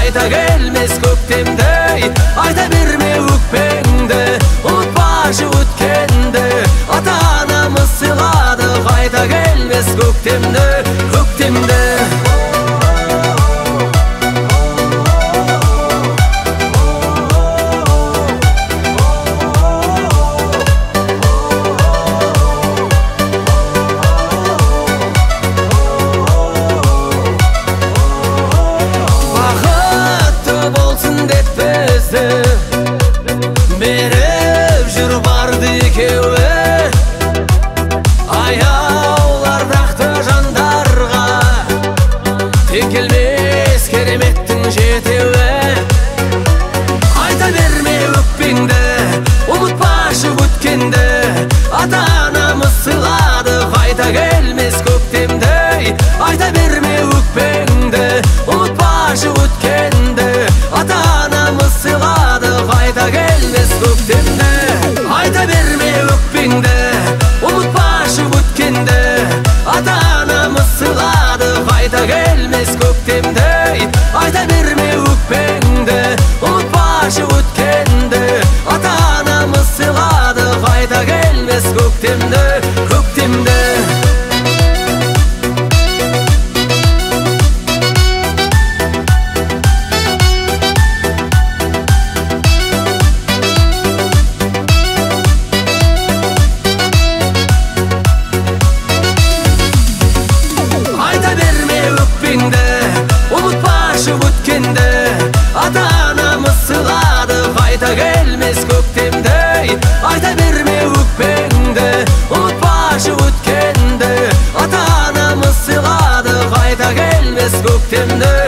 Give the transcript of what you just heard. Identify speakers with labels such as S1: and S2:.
S1: қайта келмес көктемдей. Айта берме өкпеңді, ұмытпашы өткенді. Ата-анамыз сыйлады, қайта келмес көктемді, көктемді. Меріп жүр барды екеуі, аяулардақты жандарға, тек келмес кереметтің жетеуі. Айта берме өкпеңді, ұмытпашы өткенді. Ата-анамыз сыйлады, қайта келмес көктемдей. Айта берме өкпеңді, ұмытпашы өткенді. Ата-анамыз сыйлады, қайта келмес көктемді. Айта берме өкпеңді, ұмытпашы өткенді. Ата-анамыз сыйлады, қайта келмес көктемді. Айта берме өкпеңді, ұмытпашы өткенді. Ата-анамыз сыйлады, қайта келмес көктемді, көктемді. Ұмытпашы өткенді, ата-анамыз сыйлады, қайта келмес көктемдей. Айта берме өкпеңді, ұмытпашы өткенді. Ата-анамыз сыйлады, қайта келмес көктемді.